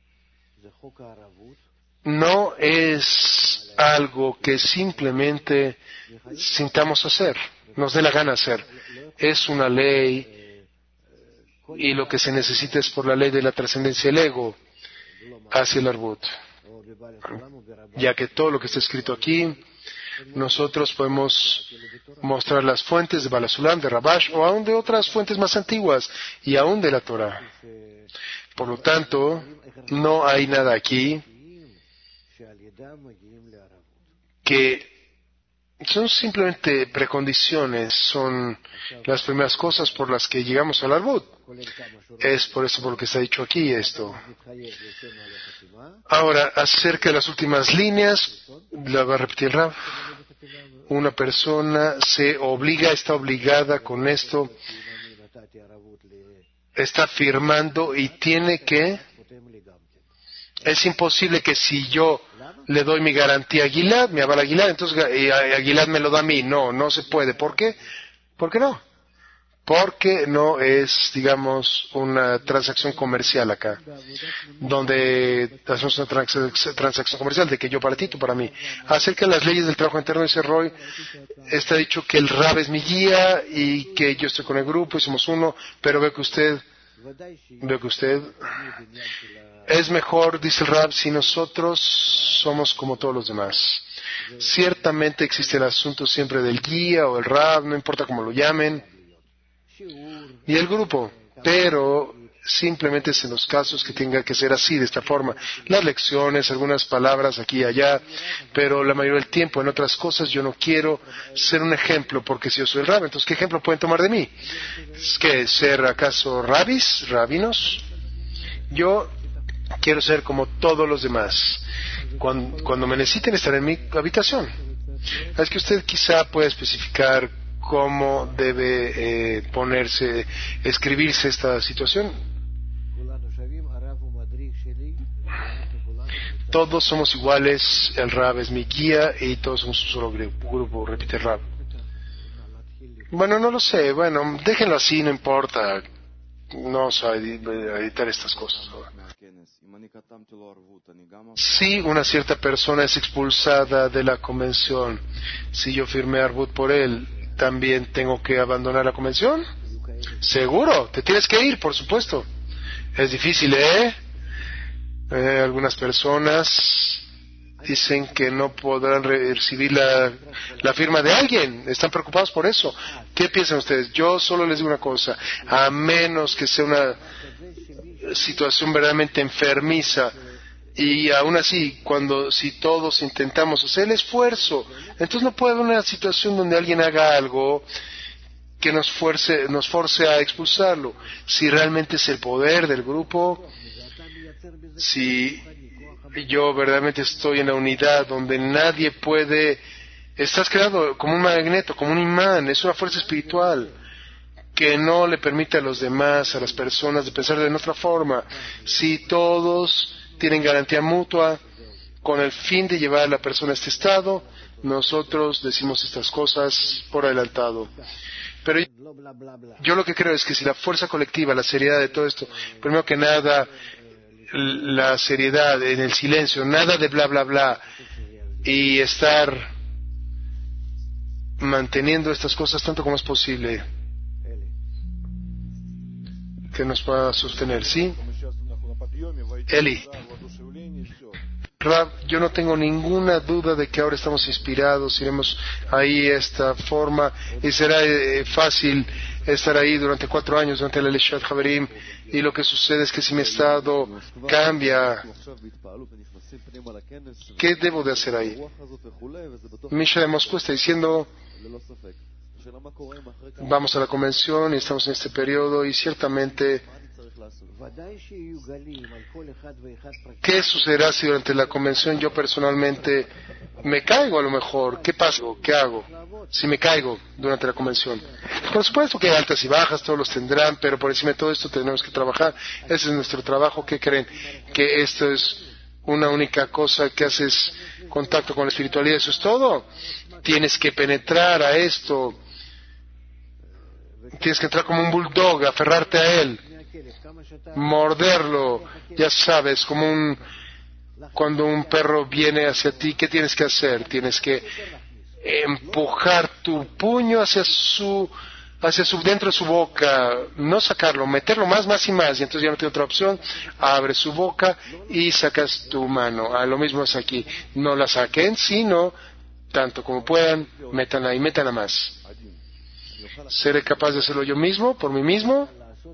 Speaker 1: No es algo que simplemente sintamos hacer, nos dé la gana hacer. Es una ley y lo que se necesita es por la ley de la trascendencia del ego hacia el arbut. Ya que todo lo que está escrito aquí, nosotros podemos mostrar las fuentes de Balasulam, de Rabash, o aún de otras fuentes más antiguas, y aún de la Torah. Por lo tanto, no hay nada aquí que son simplemente precondiciones, son las primeras cosas por las que llegamos al arbut. Es por eso por lo que está dicho aquí esto. Ahora, acerca de las últimas líneas, la va a repetir Rav. Una persona está obligada con esto, está firmando y tiene que... Es imposible que si yo le doy mi garantía a Gilad, me avala Gilad, entonces a Gilad me lo da a mí. No se puede. ¿Por qué? ¿Por qué no? Porque no es, digamos, una transacción comercial acá, donde hacemos una transacción comercial de que yo para ti, tú para mí. Acerca de las leyes del trabajo interno, dice Roy, está dicho que el Rab es mi guía y que yo estoy con el grupo y somos uno, pero veo que usted es mejor, dice el Rab, si nosotros somos como todos los demás. Ciertamente existe el asunto siempre del guía o el Rab, no importa cómo lo llamen, y el grupo, pero simplemente es en los casos que tenga que ser así, de esta forma. Las lecciones, algunas palabras aquí y allá, pero la mayoría del tiempo en otras cosas yo no quiero ser un ejemplo, porque si yo soy el Rab, entonces ¿qué ejemplo pueden tomar de mí? ¿Es que ser acaso rabinos? Yo quiero ser como todos los demás. Cuando me necesiten estar en mi habitación. Es que usted quizá pueda especificar cómo debe escribirse esta situación. Todos somos iguales, el Rab es mi guía y todos somos un solo grupo, repite el Rab. Bueno, no lo sé, bueno, déjenlo así, no importa. No vamos a editar estas cosas ahora. Si una cierta persona es expulsada de la convención, si yo firmé arbut por él, ¿también tengo que abandonar la convención? Seguro, te tienes que ir, por supuesto. Es difícil, algunas personas dicen que no podrán recibir la firma de alguien, están preocupados por eso. ¿Qué piensan ustedes? Yo solo les digo una cosa, a menos que sea una situación verdaderamente enfermiza, y aún así, si todos intentamos hacer el esfuerzo, entonces no puede haber una situación donde alguien haga algo que nos force a expulsarlo. Si realmente es el poder del grupo, si yo verdaderamente estoy en la unidad donde nadie puede, estás creado como un magneto, como un imán, es una fuerza espiritual que no le permite a los demás, a las personas, de pensar de otra forma. Si todos tienen garantía mutua con el fin de llevar a la persona a este estado, nosotros decimos estas cosas por adelantado. Pero yo lo que creo es que si la fuerza colectiva, la seriedad de todo esto, primero que nada, la seriedad en el silencio, nada de bla bla bla, y estar manteniendo estas cosas tanto como es posible, que nos pueda sostener, ¿sí? Eli, Rab, yo no tengo ninguna duda de que ahora estamos inspirados, iremos ahí esta forma y será fácil estar ahí durante 4 años, durante el Elishat Haverim, y lo que sucede es que si mi estado cambia, ¿qué debo de hacer ahí? Misha de Moscú está diciendo, vamos a la convención y estamos en este periodo, y ciertamente, ¿qué sucederá si durante la convención yo personalmente me caigo a lo mejor? ¿Qué pasa? ¿Qué hago si me caigo durante la convención? Por supuesto que hay altas y bajas, todos los tendrán, pero por encima de todo esto tenemos que trabajar. Ese es nuestro trabajo. ¿Qué creen? ¿Que esto es una única cosa que haces contacto con la espiritualidad? ¿Eso es todo? Tienes que penetrar a esto. Tienes que entrar como un bulldog, aferrarte a él, morderlo, ya sabes, cuando un perro viene hacia ti, ¿qué tienes que hacer? Tienes que empujar tu puño hacia dentro de su boca, no sacarlo, meterlo más y más, y entonces ya no tiene otra opción, abre su boca y sacas tu mano. Lo mismo es aquí, no la saquen, sino tanto como puedan, métanla y métanla más. ¿Seré capaz de hacerlo yo mismo, por mí mismo?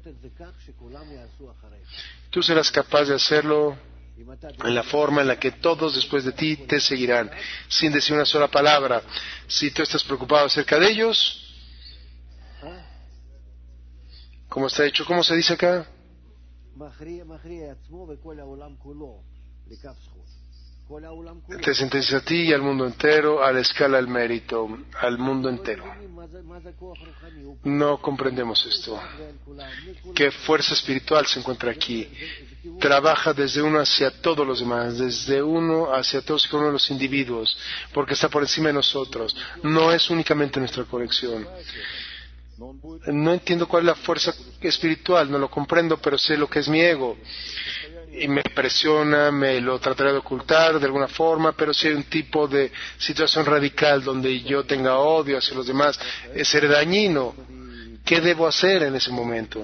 Speaker 1: Tú serás capaz de hacerlo en la forma en la que todos después de ti te seguirán, sin decir una sola palabra. Si tú estás preocupado acerca de ellos, ¿cómo está hecho? ¿Cómo se dice acá? Te sentencia a ti y al mundo entero a la escala del mérito, al mundo entero. No comprendemos esto. ¿Qué fuerza espiritual se encuentra aquí? Trabaja desde uno hacia todos los demás, desde uno hacia todos y cada uno de los individuos, porque está por encima de nosotros. No es únicamente nuestra conexión. No entiendo cuál es la fuerza espiritual, no lo comprendo, pero sé lo que es mi ego. Y me presiona, me lo trataré de ocultar de alguna forma, pero si hay un tipo de situación radical donde yo tenga odio hacia los demás, seré dañino. ¿Qué debo hacer en ese momento?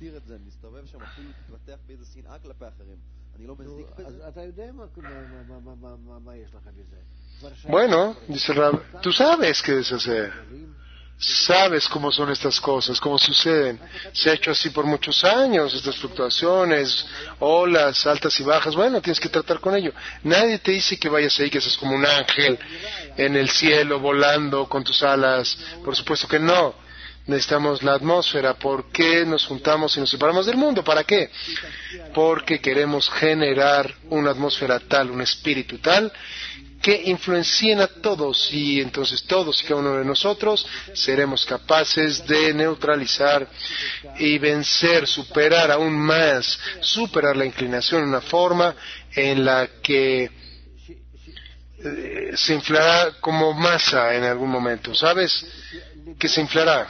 Speaker 1: Bueno, dice Rab, tú sabes qué debes hacer. Sabes cómo son estas cosas, cómo suceden. Se ha hecho así por muchos años, estas fluctuaciones, olas, altas y bajas. Bueno, tienes que tratar con ello. Nadie te dice que vayas ahí, que seas como un ángel en el cielo, volando con tus alas. Por supuesto que no. Necesitamos la atmósfera. ¿Por qué nos juntamos y nos separamos del mundo? ¿Para qué? Porque queremos generar una atmósfera tal, un espíritu tal, que influencien a todos, y entonces todos y cada uno de nosotros seremos capaces de neutralizar y vencer, superar aún más, superar la inclinación en una forma en la que se inflará como masa en algún momento, ¿sabes? Que se inflará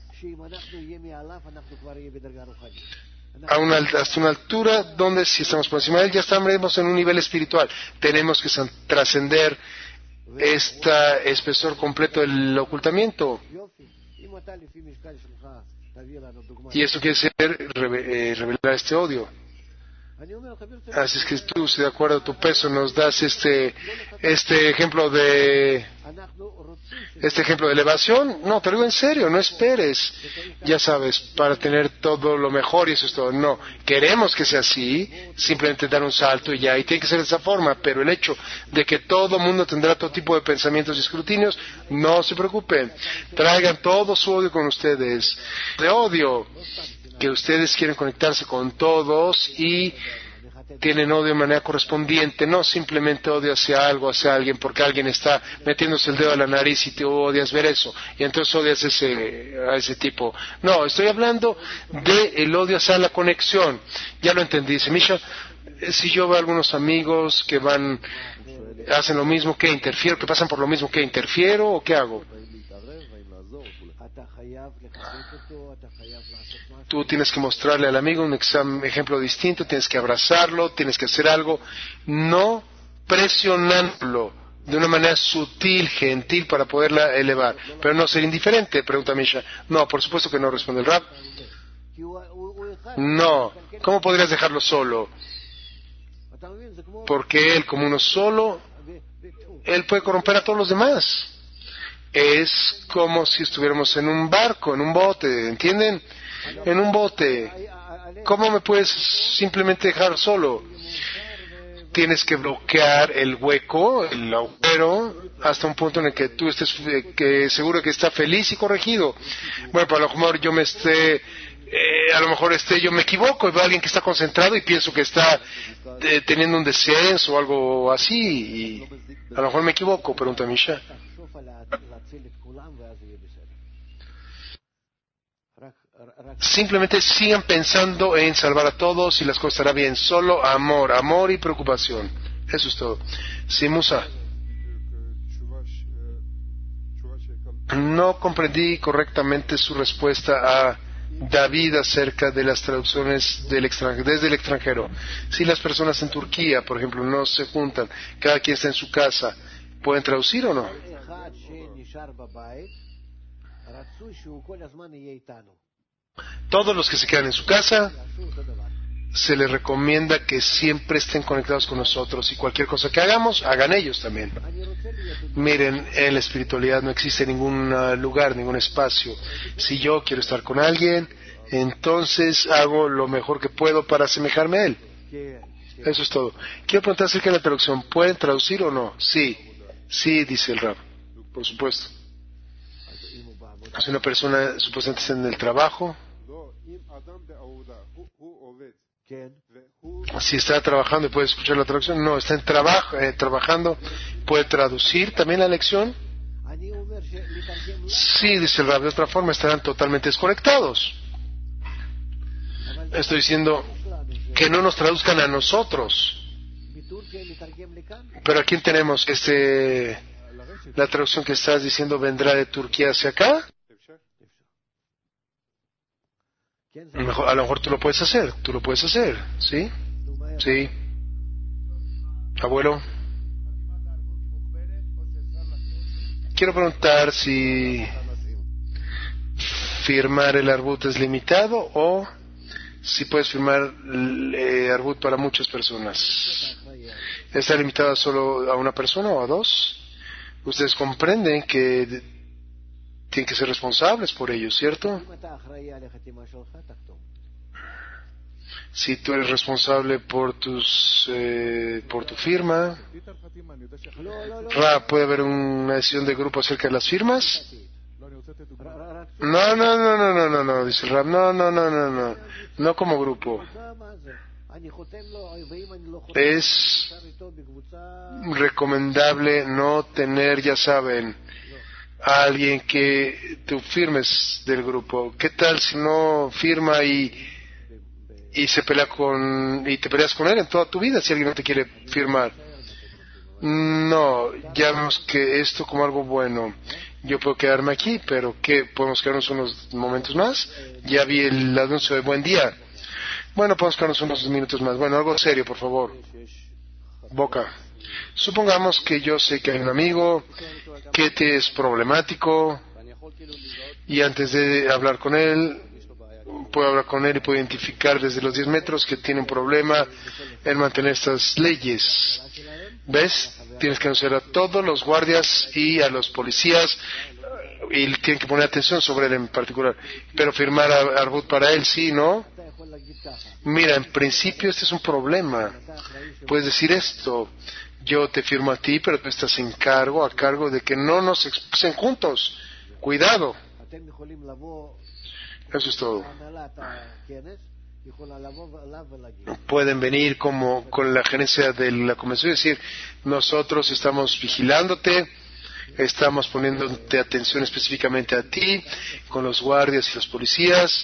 Speaker 1: hasta una altura donde si estamos por encima de él ya estaremos en un nivel espiritual. Tenemos que trascender este espesor completo del ocultamiento. Y esto quiere decir revelar este odio. Así es que tú, si de acuerdo a tu peso nos das este ejemplo de elevación, no, te lo digo en serio, no esperes, ya sabes, para tener todo lo mejor y eso es todo. No, queremos que sea así, simplemente dar un salto y ya, y tiene que ser de esa forma, pero el hecho de que todo mundo tendrá todo tipo de pensamientos y escrutinios, no se preocupen, traigan todo su odio con ustedes, de odio, que ustedes quieren conectarse con todos y tienen odio de manera correspondiente, no simplemente odio hacia algo, hacia alguien, porque alguien está metiéndose el dedo a la nariz y te odias ver eso, y entonces odias a ese tipo. No, estoy hablando del odio hacia la conexión. Ya lo entendí. Dice Misha, si yo veo a algunos amigos que hacen lo mismo, ¿qué interfiero? ¿Que pasan por lo mismo? ¿Qué interfiero o qué hago? Tú tienes que mostrarle al amigo un ejemplo distinto, tienes que abrazarlo, tienes que hacer algo, no presionándolo de una manera sutil, gentil, para poderla elevar. Pero no ser indiferente, pregunta Misha. No, por supuesto que no, responde el Rab. No, ¿cómo podrías dejarlo solo? Porque él, como uno solo, él puede corromper a todos los demás. Es como si estuviéramos en un barco, en un bote, ¿entienden? En un bote. ¿Cómo me puedes simplemente dejar solo? Tienes que bloquear el hueco, el agujero, hasta un punto en el que tú estés seguro que está feliz y corregido. Bueno, pues a lo mejor yo yo me equivoco y veo a alguien que está concentrado y pienso que está teniendo un descenso o algo así, y a lo mejor me equivoco, pregunta Misha. Simplemente sigan pensando en salvar a todos y las cosas estarán bien. Solo amor, amor y preocupación. Eso es todo. Sí, Musa. No comprendí correctamente su respuesta a David acerca de las traducciones desde el extranjero. Si las personas en Turquía, por ejemplo, no se juntan, cada quien está en su casa, ¿pueden traducir o no? Todos los que se quedan en su casa, se les recomienda que siempre estén conectados con nosotros y cualquier cosa que hagamos, hagan ellos también. Miren, en la espiritualidad no existe ningún lugar, ningún espacio. Si yo quiero estar con alguien, entonces hago lo mejor que puedo para asemejarme a él. Eso es todo. Quiero preguntar acerca de la traducción. ¿Pueden traducir o no? Sí, sí, dice el Rab, por supuesto. Si una persona supuestamente está en el trabajo, si está trabajando y puede escuchar la traducción, no, está trabajando, puede traducir también la lección. Sí, dice el Rab, de otra forma estarán totalmente desconectados. Estoy diciendo que no nos traduzcan a nosotros. Pero ¿a quién tenemos? La traducción que estás diciendo vendrá de Turquía hacia acá. A lo mejor tú lo puedes hacer, ¿sí? Sí. Abuelo, quiero preguntar si firmar el arbut es limitado o si puedes firmar arbut para muchas personas. ¿Está limitado solo a una persona o a dos? Ustedes comprenden que tienen que ser responsables por ello, ¿cierto? Si tú eres responsable por tu firma, ¿puede haber una decisión de grupo acerca de las firmas? No, dice el Rab, no como grupo. Es recomendable no tener, ya saben, a alguien que tú firmes del grupo. ¿Qué tal si no firma y se pelea y te peleas con él en toda tu vida si alguien no te quiere firmar? No, ya vemos que esto como algo bueno. Yo puedo quedarme aquí, pero ¿qué? ¿Podemos quedarnos unos momentos más? Ya vi el anuncio de buen día. Bueno, podemos quedarnos unos minutos más. Bueno, algo serio, por favor. Boca. Supongamos que yo sé que hay un amigo que te es problemático y antes de hablar con él, puedo hablar con él y puedo identificar desde los 10 metros que tiene un problema en mantener estas leyes. ¿Ves? Tienes que anunciar a todos los guardias y a los policías y tienen que poner atención sobre él en particular. Pero firmar arbut para él, sí, ¿no? Mira, en principio este es un problema. Puedes decir esto: yo te firmo a ti, pero tú estás a cargo de que no nos expulsen juntos. Cuidado. Eso es todo. Pueden venir como con la gerencia de la convención y decir: nosotros estamos vigilándote, estamos poniéndote atención específicamente a ti, con los guardias y los policías.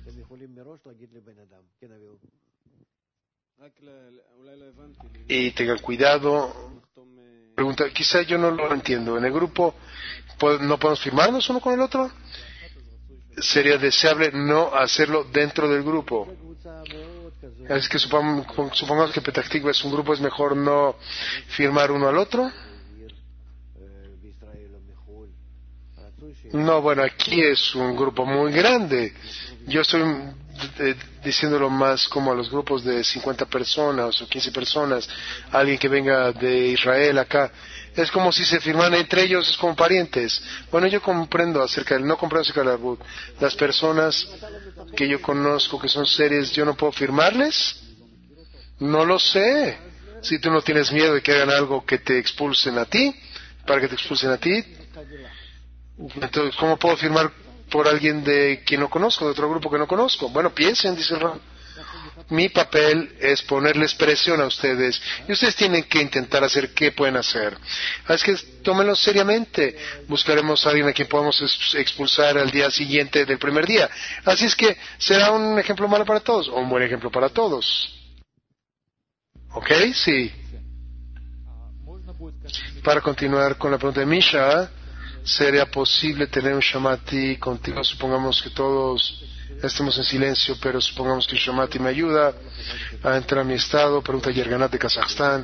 Speaker 1: Y tengan cuidado. Pregunta, quizá yo no lo entiendo. ¿En el grupo no podemos firmarnos uno con el otro? Sería deseable no hacerlo dentro del grupo. Es que supongamos que Petah Tikva es un grupo, ¿es mejor no firmar uno al otro? No, bueno, aquí es un grupo muy grande. Yo estoy diciéndolo más como a los grupos de 50 personas o 15 personas, alguien que venga de Israel acá. Es como si se firmaran entre ellos, es como parientes. Bueno, yo comprendo no comprendo acerca del Arbut. Las personas que yo conozco que son serias, yo no puedo firmarles. No lo sé. Si tú no tienes miedo de que hagan algo que te expulsen a ti, para que te expulsen a ti, entonces, ¿cómo puedo firmar por alguien de quien no conozco, de otro grupo que no conozco? Bueno, piensen, dice el Rab. Mi papel es ponerles presión a ustedes y ustedes tienen que intentar hacer qué pueden hacer. Así que tómenlo seriamente. Buscaremos a alguien a quien podamos expulsar al día siguiente del primer día. Así es que será un ejemplo malo para todos o un buen ejemplo para todos. ¿Ok? Sí. Para continuar con la pregunta de Misha, ¿sería posible tener un shamati contigo? Supongamos que todos estemos en silencio, pero supongamos que el shamati me ayuda a entrar a mi estado. Pregunta Yerganat de Kazajstán.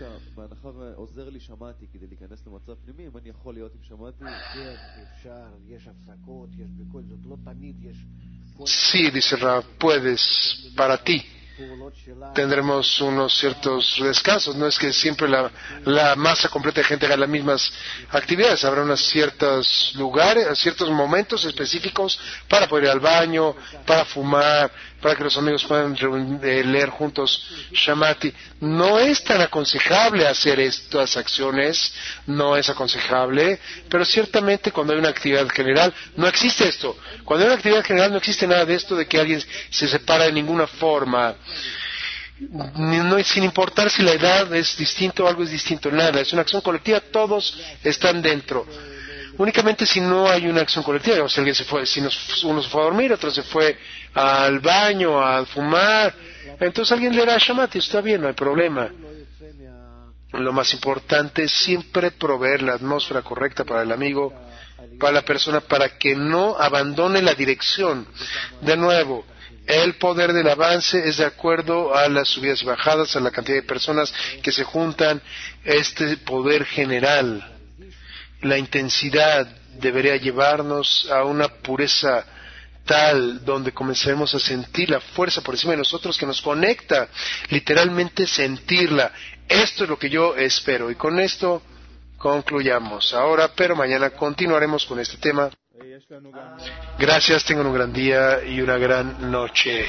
Speaker 1: Sí, dice Rab, puedes, para ti. Tendremos unos ciertos descansos, no es que siempre la masa completa de gente haga las mismas actividades, habrá unos ciertos lugares, ciertos momentos específicos para poder ir al baño, para fumar, para que los amigos puedan leer juntos Shamati. No es tan aconsejable hacer estas acciones, no es aconsejable, pero ciertamente cuando hay una actividad general, no existe esto. Cuando hay una actividad general no existe nada de esto de que alguien se separa de ninguna forma. No, sin importar si la edad es distinta o algo es distinto, nada. Es una acción colectiva, todos están dentro. Únicamente si no hay una acción colectiva, o si alguien se fue, uno se fue a dormir, otro se fue al baño, a fumar, entonces alguien leerá Shamati, está bien, no hay problema. Lo más importante es siempre proveer la atmósfera correcta para el amigo, para la persona, para que no abandone la dirección. De nuevo, el poder del avance es de acuerdo a las subidas y bajadas, a la cantidad de personas que se juntan, este poder general. La intensidad debería llevarnos a una pureza tal donde comenzaremos a sentir la fuerza por encima de nosotros que nos conecta, literalmente sentirla. Esto es lo que yo espero y con esto concluyamos ahora, pero mañana continuaremos con este tema. Gracias, tengan un gran día y una gran noche.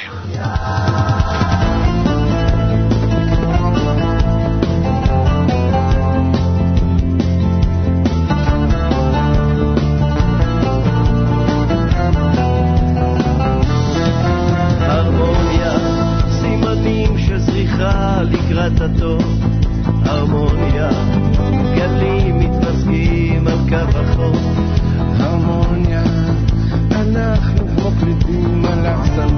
Speaker 2: לקראת הטוב, הרמוניה, גלים מתמזגים על קו החוף, הרמוניה, אנחנו כמו פליטים על אכסניה